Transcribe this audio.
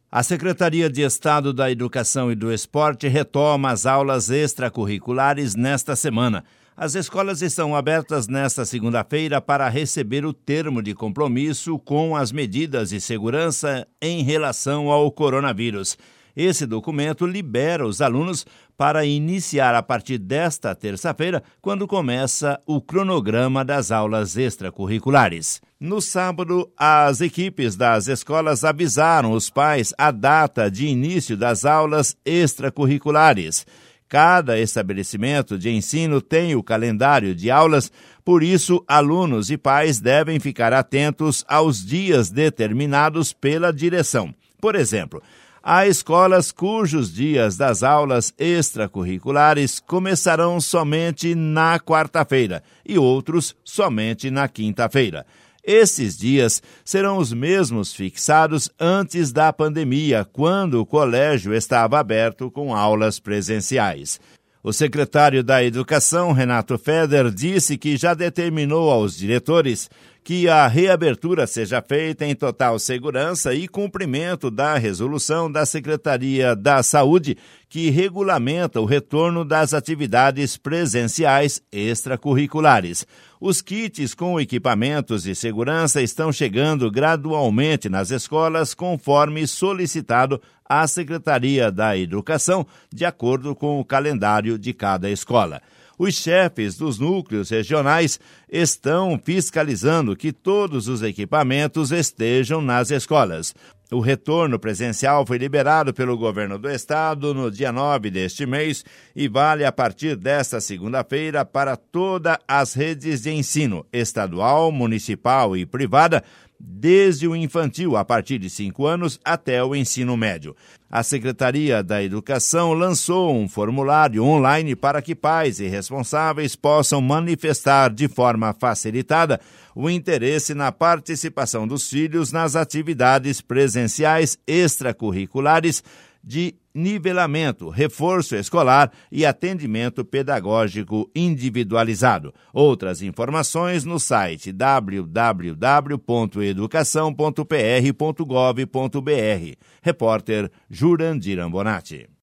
A Secretaria de Estado da Educação e do Esporte retoma as aulas extracurriculares nesta semana. As escolas estão abertas nesta segunda-feira para receber o termo de compromisso com as medidas de segurança em relação ao coronavírus. Esse documento libera os alunos para iniciar a partir desta terça-feira, quando começa o cronograma das aulas extracurriculares. No sábado, as equipes das escolas avisaram os pais a data de início das aulas extracurriculares. Cada estabelecimento de ensino tem o calendário de aulas, por isso, alunos e pais devem ficar atentos aos dias determinados pela direção. Por exemplo, há escolas cujos dias das aulas extracurriculares começarão somente na quarta-feira e outros somente na quinta-feira. Esses dias serão os mesmos fixados antes da pandemia, quando o colégio estava aberto com aulas presenciais. O secretário da Educação, Renato Feder, disse que já determinou aos diretores que a reabertura seja feita em total segurança e cumprimento da resolução da Secretaria da Saúde, que regulamenta o retorno das atividades presenciais extracurriculares. Os kits com equipamentos de segurança estão chegando gradualmente nas escolas, conforme solicitado à Secretaria da Educação, de acordo com o calendário de cada escola. Os chefes dos núcleos regionais estão fiscalizando que todos os equipamentos estejam nas escolas. O retorno presencial foi liberado pelo governo do estado no dia 9 deste mês e vale a partir desta segunda-feira para todas as redes de ensino, estadual, municipal e privada, desde o infantil a partir de 5 anos até o ensino médio. A Secretaria da Educação lançou um formulário online para que pais e responsáveis possam manifestar de forma facilitada o interesse na participação dos filhos nas atividades presenciais extracurriculares de nivelamento, reforço escolar e atendimento pedagógico individualizado. Outras informações no site www.educação.pr.gov.br. Repórter Jurandir Ambonati.